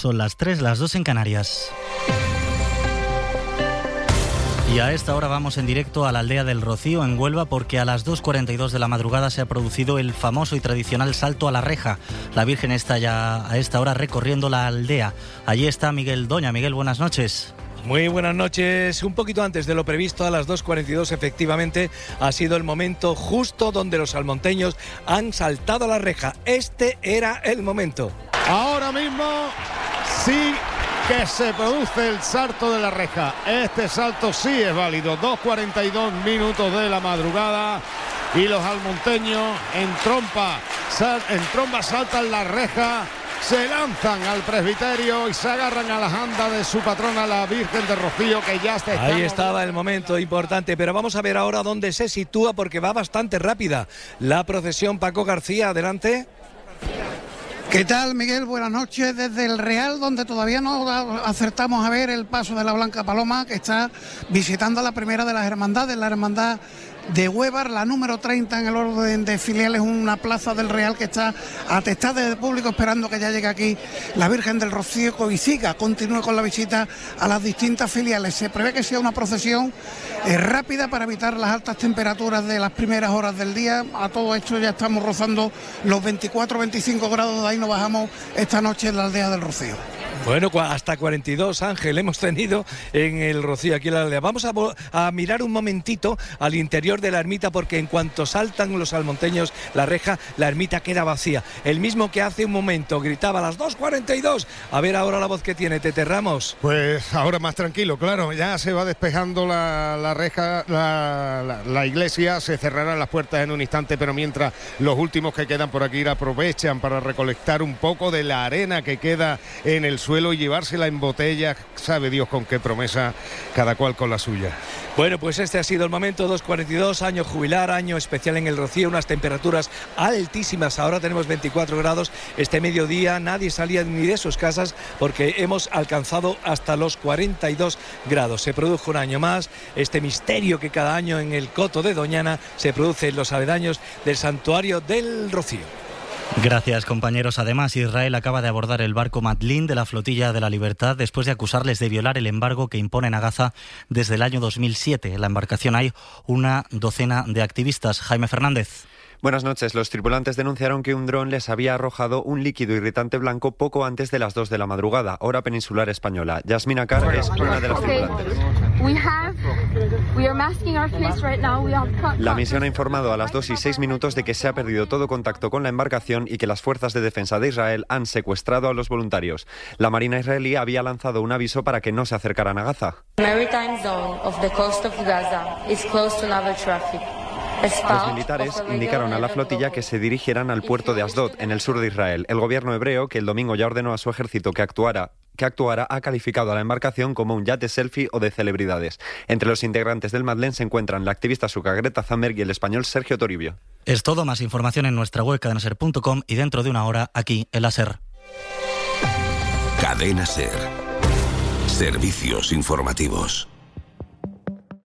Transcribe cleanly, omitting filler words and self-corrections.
son las 3, las 2 en Canarias. Y a esta hora vamos en directo a la aldea del Rocío, en Huelva, porque a las 2:42 de la madrugada se ha producido el famoso y tradicional salto a la reja. La Virgen está ya a esta hora recorriendo la aldea. Allí está Miguel Doña. Miguel, buenas noches. Muy buenas noches. Un poquito antes de lo previsto, a las 2:42, efectivamente, ha sido el momento justo donde los salmonteños han saltado a la reja. Este era el momento. Ahora mismo sí que se produce el salto de la reja. Este salto sí es válido. 2:42 minutos de la madrugada y los almonteños en tromba saltan la reja, se lanzan al presbiterio y se agarran a las andas de su patrona, la Virgen de Rocío, que ya está. Ahí estaba el momento importante, pero vamos a ver ahora dónde se sitúa, porque va bastante rápida la procesión. Paco García, adelante. ¿Qué tal, Miguel? Buenas noches desde el Real, donde todavía no acertamos a ver el paso de la Blanca Paloma, que está visitando la primera de las hermandades, la hermandad de Huévar, la número 30 en el orden de filiales, una plaza del Real que está atestada de público esperando que ya llegue aquí la Virgen del Rocío y continúe con la visita a las distintas filiales. Se prevé que sea una procesión rápida para evitar las altas temperaturas de las primeras horas del día. A todo esto ya estamos rozando los 24-25 grados, de ahí nos bajamos esta noche en la aldea del Rocío. Bueno, hasta 42, Ángel, hemos tenido en el Rocío, aquí en la aldea. Vamos a mirar un momentito al interior de la ermita, porque en cuanto saltan los salmonteños la reja, la ermita queda vacía. El mismo que hace un momento gritaba a las 2:42. A ver ahora la voz que tiene Tete Ramos. Pues ahora más tranquilo, claro, ya se va despejando la reja, la iglesia, se cerrarán las puertas en un instante, pero mientras los últimos que quedan por aquí aprovechan para recolectar un poco de la arena que queda en el suelo y llevársela en botella, sabe Dios con qué promesa, cada cual con la suya. Bueno, pues este ha sido el momento, 2:42, año jubilar, año especial en el Rocío, unas temperaturas altísimas. Ahora tenemos 24 grados, este mediodía nadie salía ni de sus casas porque hemos alcanzado hasta los 42 grados. Se produjo un año más, este misterio que cada año en el Coto de Doñana se produce en los aledaños del santuario del Rocío. Gracias, compañeros. Además, Israel acaba de abordar el barco Madlin de la Flotilla de la Libertad después de acusarles de violar el embargo que imponen a Gaza desde el año 2007. En la embarcación hay una docena de activistas. Jaime Fernández. Buenas noches. Los tripulantes denunciaron que un dron les había arrojado un líquido irritante blanco poco antes de las 2 de la madrugada, hora peninsular española. Yasmina Carr es una de las tripulantes. La misión ha informado a las 2:06 de que se ha perdido todo contacto con la embarcación y que las fuerzas de defensa de Israel han secuestrado a los voluntarios. La Marina israelí había lanzado un aviso para que no se acercaran a Gaza. Los militares indicaron a la flotilla que se dirigieran al puerto de Asdod, en el sur de Israel. El gobierno hebreo, que el domingo ya ordenó a su ejército que actuara, ha calificado a la embarcación como un yate selfie o de celebridades. Entre los integrantes del Madlen se encuentran la activista sueca Greta Thunberg y el español Sergio Toribio. Es todo. Más información en nuestra web cadenaser.com y dentro de una hora aquí en la SER. Cadena SER. Servicios informativos.